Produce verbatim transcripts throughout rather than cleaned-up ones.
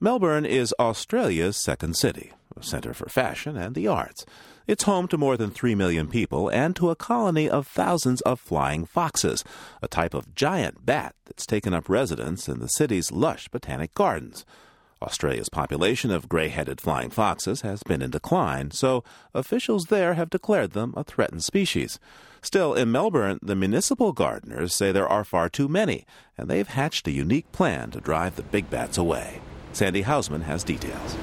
Melbourne is Australia's second city, a centre for fashion and the arts. It's home to more than three million people and to a colony of thousands of flying foxes, a type of giant bat that's taken up residence in the city's lush botanic gardens. Australia's population of grey-headed flying foxes has been in decline, so officials there have declared them a threatened species. Still, in Melbourne, the municipal gardeners say there are far too many, and they've hatched a unique plan to drive the big bats away. Sandy Hausman has details.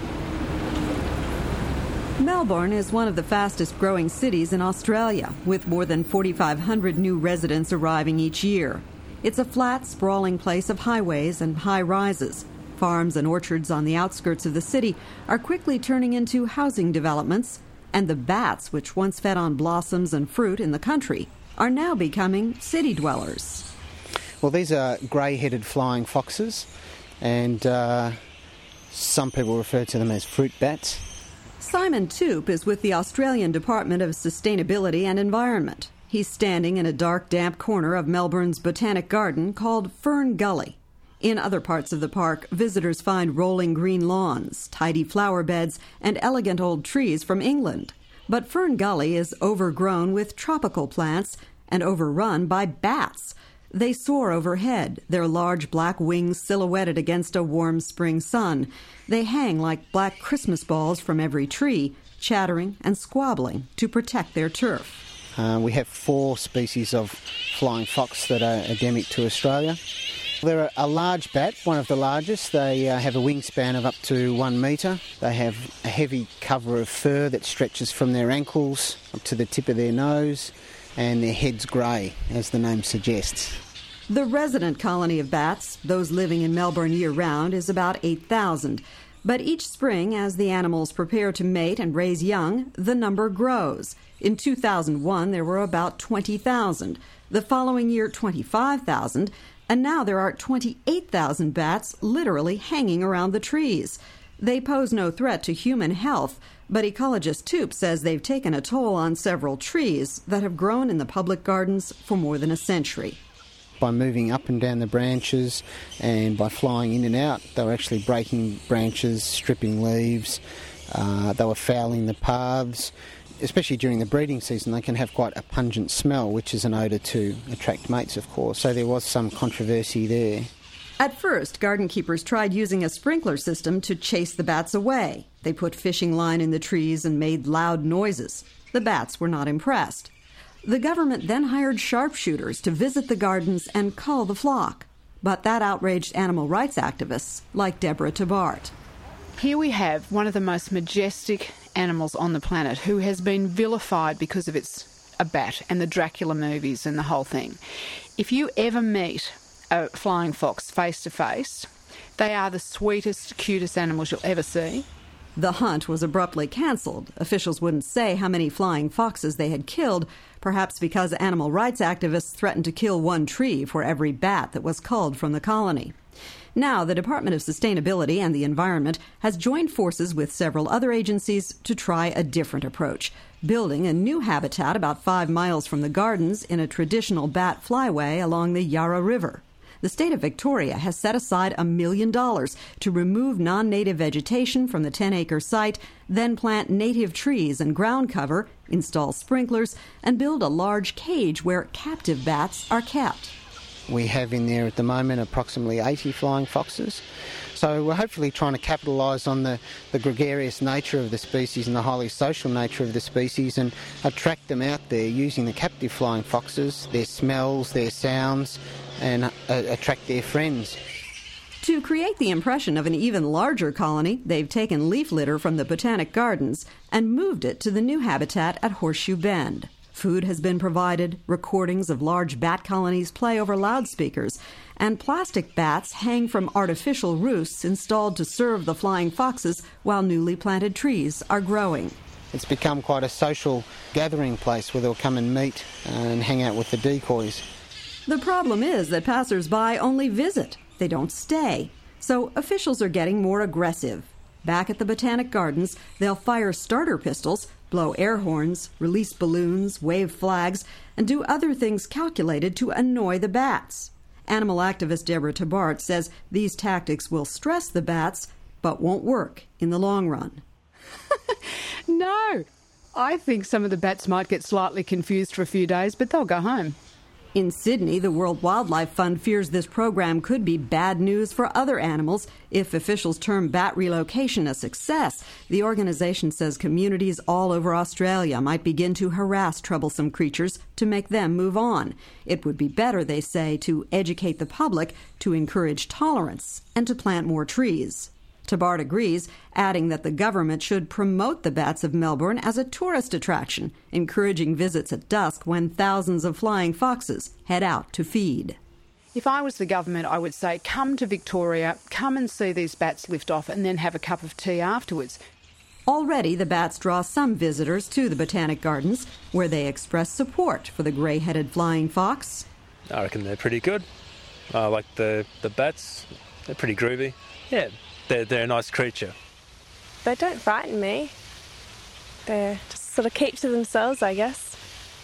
Melbourne is one of the fastest-growing cities in Australia, with more than forty-five hundred new residents arriving each year. It's a flat, sprawling place of highways and high rises. Farms and orchards on the outskirts of the city are quickly turning into housing developments, and the bats, which once fed on blossoms and fruit in the country, are now becoming city dwellers. Well, these are grey-headed flying foxes, and uh, some people refer to them as fruit bats. Simon Toop is with the Australian Department of Sustainability and Environment. He's standing in a dark, damp corner of Melbourne's botanic garden called Fern Gully. In other parts of the park, visitors find rolling green lawns, tidy flower beds, and elegant old trees from England. But Fern Gully is overgrown with tropical plants and overrun by bats. They soar overhead, their large black wings silhouetted against a warm spring sun. They hang like black Christmas balls from every tree, chattering and squabbling to protect their turf. Uh, we have four species of flying fox that are endemic to Australia. They're a large bat, one of the largest. They uh, have a wingspan of up to one metre. They have a heavy cover of fur that stretches from their ankles up to the tip of their nose, and their head's grey, as the name suggests. The resident colony of bats, those living in Melbourne year-round, is about eight thousand. But each spring, as the animals prepare to mate and raise young, the number grows. In two thousand one, there were about twenty thousand. The following year, twenty-five thousand. And now there are twenty-eight thousand bats literally hanging around the trees. They pose no threat to human health, but ecologist Toop says they've taken a toll on several trees that have grown in the public gardens for more than a century. By moving up and down the branches and by flying in and out, they were actually breaking branches, stripping leaves, uh, they were fouling the paths. Especially during the breeding season, they can have quite a pungent smell, which is an odour to attract mates, of course. So there was some controversy there. At first, garden keepers tried using a sprinkler system to chase the bats away. They put fishing line in the trees and made loud noises. The bats were not impressed. The government then hired sharpshooters to visit the gardens and cull the flock. But that outraged animal rights activists like Deborah Tabart. Here we have one of the most majestic animals on the planet who has been vilified because of its a bat and the Dracula movies and the whole thing. If you ever meet a flying fox face to face, they are the sweetest, cutest animals you'll ever see. The hunt was abruptly cancelled. Officials wouldn't say how many flying foxes they had killed, perhaps because animal rights activists threatened to kill one tree for every bat that was culled from the colony. Now, the Department of Sustainability and the Environment has joined forces with several other agencies to try a different approach, building a new habitat about five miles from the gardens in a traditional bat flyway along the Yarra River. The state of Victoria has set aside a million dollars to remove non-native vegetation from the ten-acre site, then plant native trees and ground cover, install sprinklers, and build a large cage where captive bats are kept. We have in there at the moment approximately eighty flying foxes. So we're hopefully trying to capitalise on the, the gregarious nature of the species and the highly social nature of the species and attract them out there using the captive flying foxes, their smells, their sounds, and uh, attract their friends. To create the impression of an even larger colony, they've taken leaf litter from the Botanic Gardens and moved it to the new habitat at Horseshoe Bend. Food has been provided, recordings of large bat colonies play over loudspeakers, and plastic bats hang from artificial roosts installed to serve the flying foxes while newly planted trees are growing. It's become quite a social gathering place where they'll come and meet and hang out with the decoys. The problem is that passers-by only visit. They don't stay. So officials are getting more aggressive. Back at the Botanic Gardens, they'll fire starter pistols, blow air horns, release balloons, wave flags, and do other things calculated to annoy the bats. Animal activist Deborah Tabart says these tactics will stress the bats, but won't work in the long run. No, I think some of the bats might get slightly confused for a few days, but they'll go home. In Sydney, the World Wildlife Fund fears this program could be bad news for other animals if officials term bat relocation a success. The organisation says communities all over Australia might begin to harass troublesome creatures to make them move on. It would be better, they say, to educate the public, to encourage tolerance, and to plant more trees. Tabard agrees, adding that the government should promote the bats of Melbourne as a tourist attraction, encouraging visits at dusk when thousands of flying foxes head out to feed. If I was the government, I would say, come to Victoria, come and see these bats lift off, and then have a cup of tea afterwards. Already, the bats draw some visitors to the Botanic Gardens, where they express support for the grey-headed flying fox. I reckon they're pretty good. I like the, the bats. They're pretty groovy. Yeah. They're, they're a nice creature. They don't frighten me. They just sort of keep to themselves, I guess.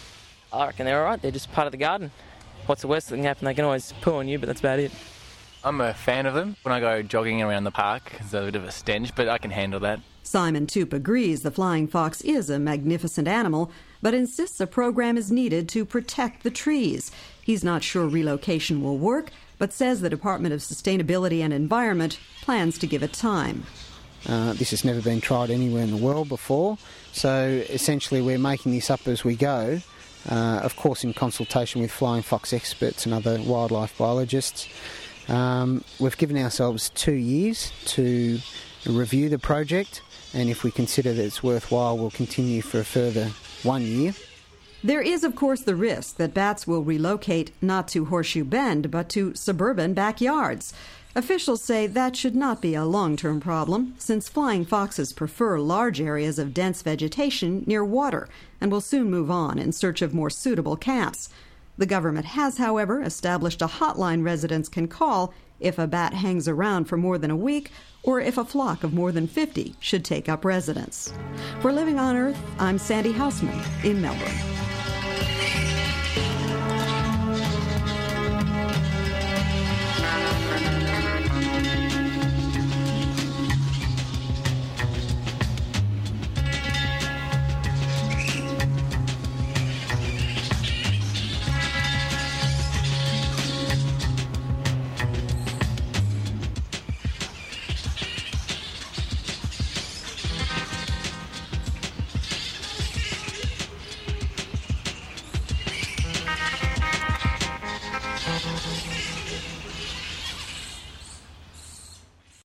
I reckon they're alright. They're just part of the garden. What's the worst that can happen? They can always poo on you, but that's about it. I'm a fan of them. When I go jogging around the park, it's a bit of a stench, but I can handle that. Simon Toop agrees the flying fox is a magnificent animal, but insists a program is needed to protect the trees. He's not sure relocation will work, but says the Department of Sustainability and Environment plans to give it time. Uh, this has never been tried anywhere in the world before, so essentially we're making this up as we go, uh, of course in consultation with flying fox experts and other wildlife biologists. Um, we've given ourselves two years to review the project, and if we consider that it's worthwhile, we'll continue for a further one year. There is, of course, the risk that bats will relocate not to Horseshoe Bend, but to suburban backyards. Officials say that should not be a long-term problem, since flying foxes prefer large areas of dense vegetation near water and will soon move on in search of more suitable camps. The government has, however, established a hotline residents can call if a bat hangs around for more than a week or if a flock of more than fifty should take up residence. For Living on Earth, I'm Sandy Houseman in Melbourne.